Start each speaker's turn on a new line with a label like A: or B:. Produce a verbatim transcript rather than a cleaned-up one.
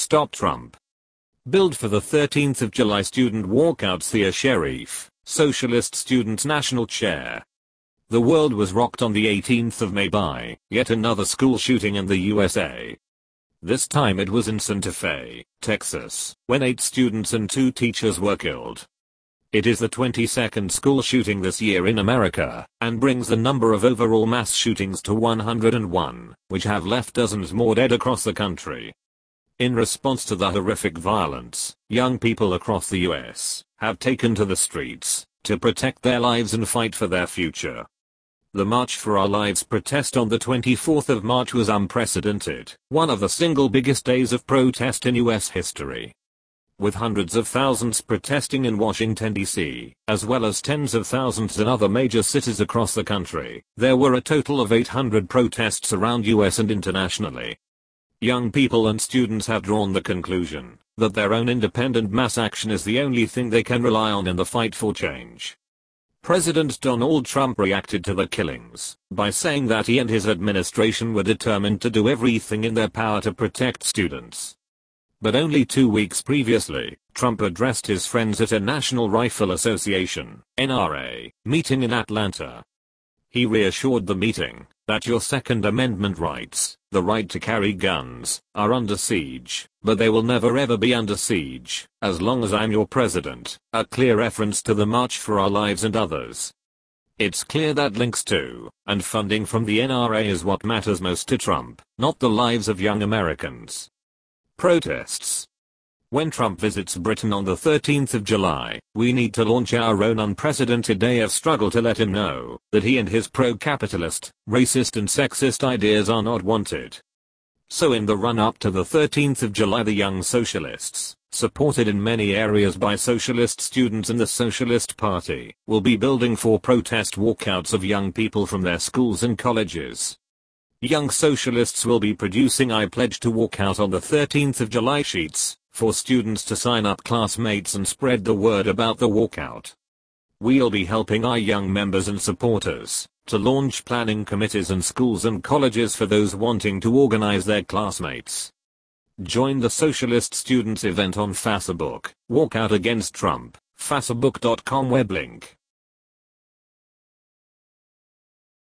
A: Stop Trump. Billed for the thirteenth of July student walkout. Thea Sharif, Socialist Students National Chair. The world was rocked on the eighteenth of May by yet another school shooting in the U S A. This time it was in Santa Fe, Texas, when eight students and two teachers were killed. It is the twenty-second school shooting this year in America, and brings the number of overall mass shootings to one hundred one, which have left dozens more dead across the country. In response to the horrific violence, young people across the U S have taken to the streets to protect their lives and fight for their future. The March for Our Lives protest on the twenty-fourth of March was unprecedented, one of the single biggest days of protest in U S history. With hundreds of thousands protesting in Washington, D C, as well as tens of thousands in other major cities across the country, there were a total of eight hundred protests around U S and internationally. Young people and students have drawn the conclusion that their own independent mass action is the only thing they can rely on in the fight for change. President Donald Trump reacted to the killings by saying that he and his administration were determined to do everything in their power to protect students. But only two weeks previously, Trump addressed his friends at a National Rifle Association (N R A) meeting in Atlanta. He reassured the meeting that your Second Amendment rights, the right to carry guns, are under siege, but they will never ever be under siege as long as I'm your president, a clear reference to the March for Our Lives and others. It's clear that links to and funding from the N R A is what matters most to Trump, not the lives of young Americans. Protests. When Trump visits Britain on the thirteenth of July, we need to launch our own unprecedented day of struggle to let him know that he and his pro-capitalist, racist and sexist ideas are not wanted. So in the run-up to the thirteenth of July, the Young Socialists, supported in many areas by socialist students and the Socialist Party, will be building for protest walkouts of young people from their schools and colleges. Young Socialists will be producing I Pledge to Walk Out on the thirteenth of July sheets for students to sign up classmates and spread the word about the walkout. We'll be helping our young members and supporters to launch planning committees in schools and colleges for those wanting to organize their classmates. Join the Socialist Students event on Facebook, Walk Out Against Trump, Facebook dot com web link.